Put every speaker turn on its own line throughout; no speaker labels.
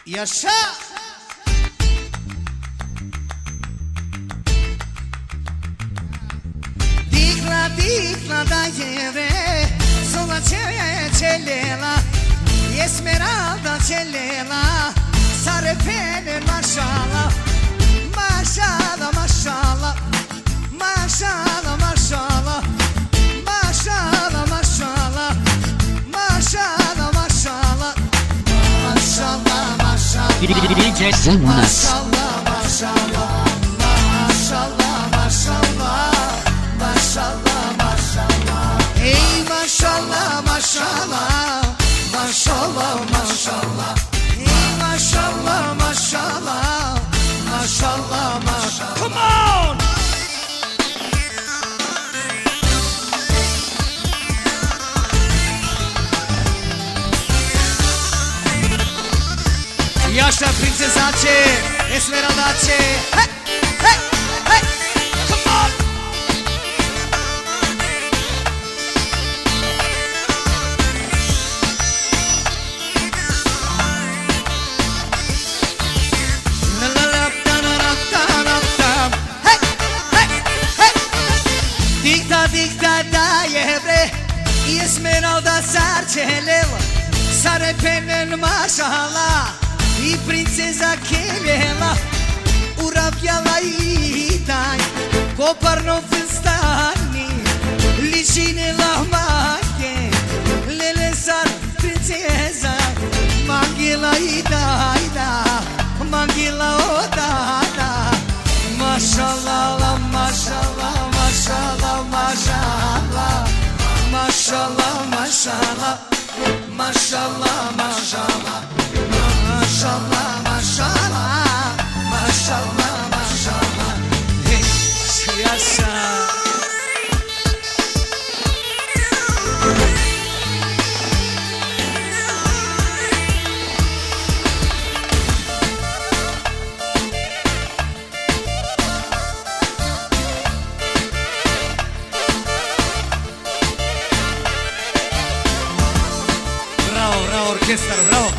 E așa! Dicla da iere, sola celela, Esmeralda celela, sare pene mashallah, mashallah, mashallah, mashallah, mashallah, mashallah, mashallah, mashallah, mashallah, mashallah, mashallah,
DJ Zemunas.
mashallah, mashallah, mashallah, mashallah, mashallah, mashallah, hey mashallah, mashallah, mashallah, mashallah, hey mashallah, mashallah, mashallah, mashallah. Come on! Iașa prințezace, Esmeraldace, hey, hey, hey, come on! Hey, hey, hey! Dicta da ebre, Esmeralda sarcelela, sare penel mashallah. I princeza Kelela urabjala i taj Koparno festani Ličine lahmake Lele sar princeza Mangila i da Mangila o da Mashallah, mashallah, mashallah, mashallah Mashallah, mashallah Mashallah, mashallah Mashallah, mashallah, mashallah, mashallah. Hey, yaşa. Bravo, bravo, orchestra, bravo.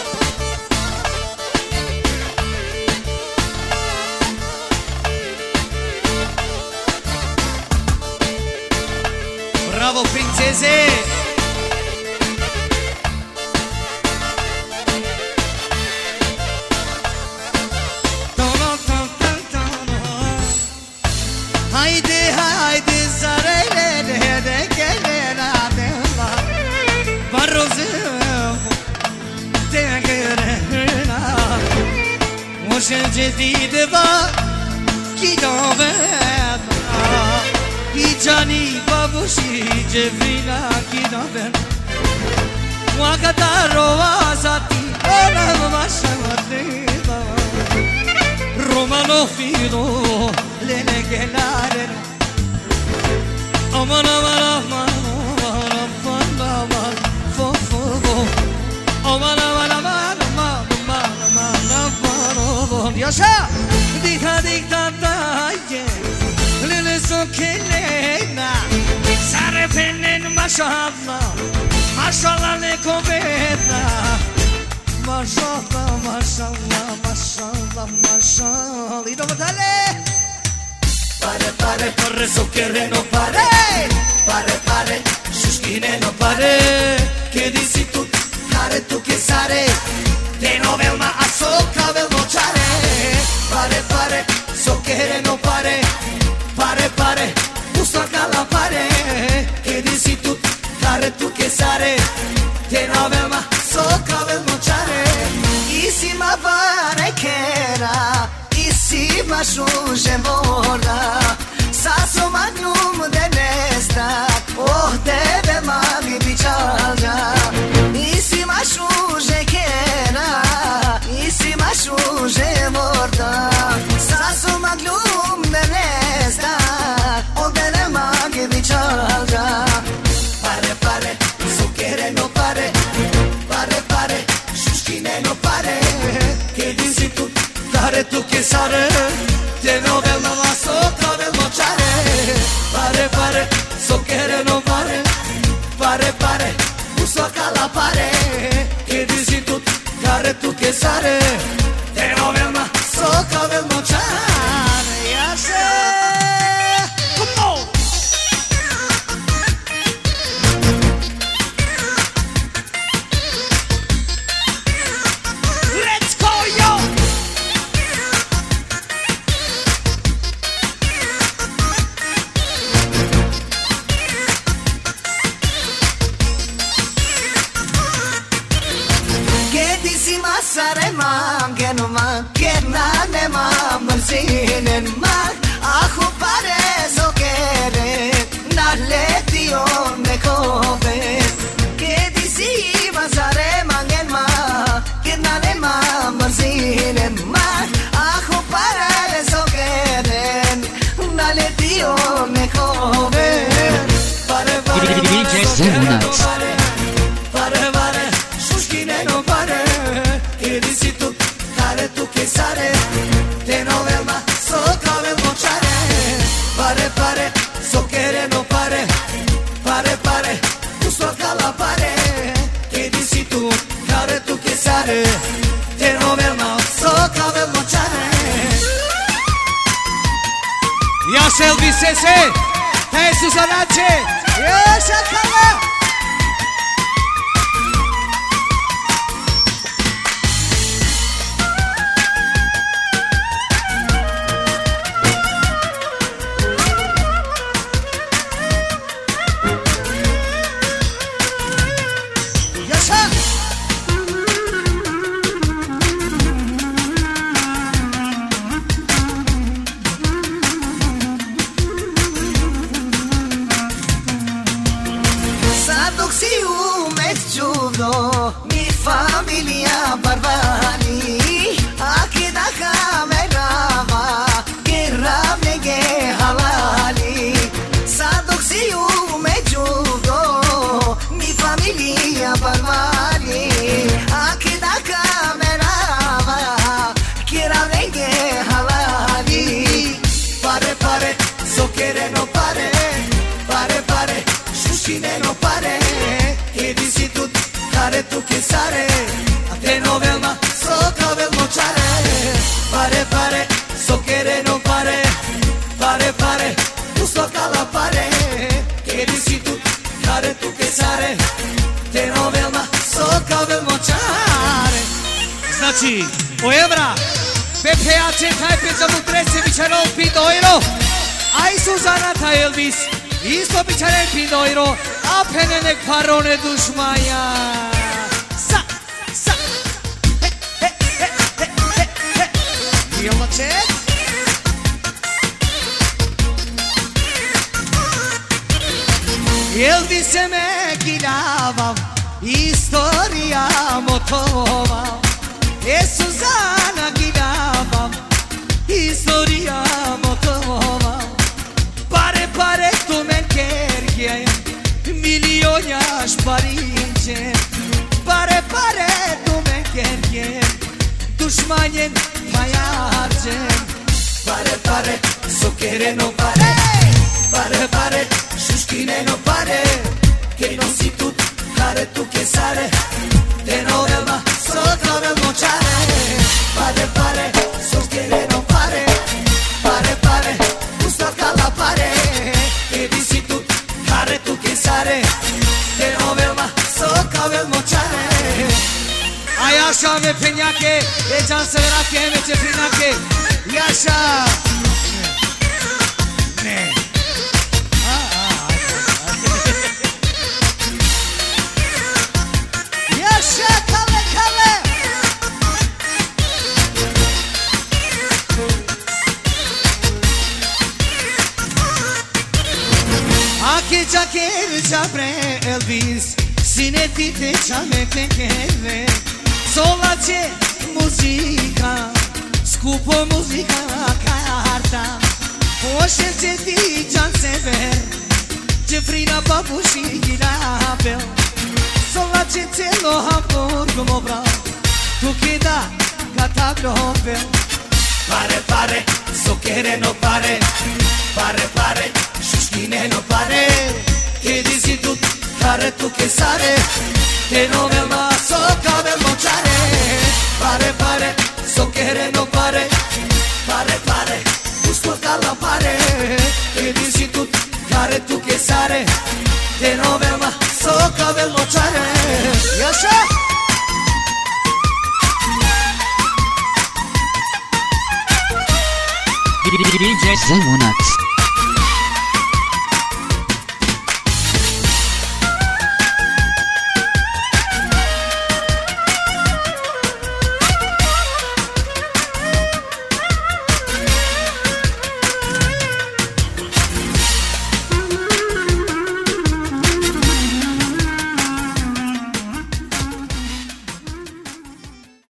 Bravo, princeze! Haydi, haydi, sarayla de gelena de la Barrozum de gelena Moșe jadid va ki dovet Ijani babushi jevina kidaben Wakataro azati ona mashavatida Romano fido lene gelare Aman aman aman aman aman fo fo Aman aman aman aman aman aman Yaşa dikta daye Lele sokelena Sare penen mashallah Mashallah le kovena Mashallah, mashallah, mashallah, mashallah Y dopo dale Pare, socchere no pare Pare, shushkine no pare Che disi tu, care tu che sare Te novel ma asoka vel mochare Pare, socchere no pare Pare, ustoca la pare Che disi tu, care tu che sare Te novel ma asoka vel mochare Isima pare che era Isima shuje morda Saso magnum de nesta Oh deve mami bicalja Isima shuje che era Isima shuje morda Saso magnum de nesta Oh deve mami bicalja Pare, suchere no pare Pare, shushkine no pare Che dici tu, care tu che sare Te novel ma va sopra del mochare Pare, suchere no pare Pare, uso a la pare Che dici tu, care tu che sare sare mangen ma kenane ma mzinen ma ahu pare zokere nale dio me kove ke disi ma sare mangen ma kenane ma mzinen ma ahu pare zokere nale dio me kove pare pare
DJ Zemunax.
Sare, te no veo más, so cabe mochare. Pare, pare, so quiere no pare. Pare, pare, tu so cala pare. Que dici tú, care tu que sare. Te no veo más, so cabe mochare.
Ya Elvis ese, Jesus Anache,
Ya Shakala. Mi familia barbari Aki da kamerava Gira mege halali Sadoxiu me judo Mi familia barbari Aki da kamerava Gira mege halali Pare pare so quiere no pare Pare pare shushine no pare Che dici tu care tu che sare a te no veo ma so cabe mochare pare pare so quiere no pare pare pare tu so cala pare che dici tu care tu che sare te no veo ma so cabe mochare
Znači, o evra, PPAC taj pe za mutrece bićaro pindoiro, a i Suzana ta Elvis, isto bićare pindoiro, a pene nek parone dušmaja. Sa, sa, he, he, he, he, he, he. Jelo čet? Elvise me giravam, istorija motova. Suzana giravam, istorija motova. Pare, pare tu men kergje, milionjaš parinče. Pare, pare tu men kergje, dušmanjen pajarčen.
Pare, pare, so quiere no pare. Pare, pare, šuškine no pare. Che non si tu, care tu che sare. Te no velma, so cabe mochare. Pare, pare, so quiere no pare. Pare, pare, tu sto cala pare. Che dici tu, care tu che sare. Te no velma, so cabe mochare.
Ayaşa ve penyake, e can severake ve cefrinake. Yaşa. Ne?
Yaşa kale kale.
Ake çaker çapre Elvis, sinetite çame tekere. Solace muzika, skupo muzika carta. Poșe ce ti can sever, Cefrina babuși ghilapel. Solace celo Hamburg mobra, tu chida gata globel.
Pare, pare, so quiere no pare. Pare, pare, shushkine no pare. Che dici tu, care tu che sare. Te no veo más, so cabe mochare. Pare, pare, so quiere no pare. Pare, pare, gusto cala pare. Che dici tu, care tu che sare. Te no veo más, so cabe mochare. Yaşa!
DJ Zemunax.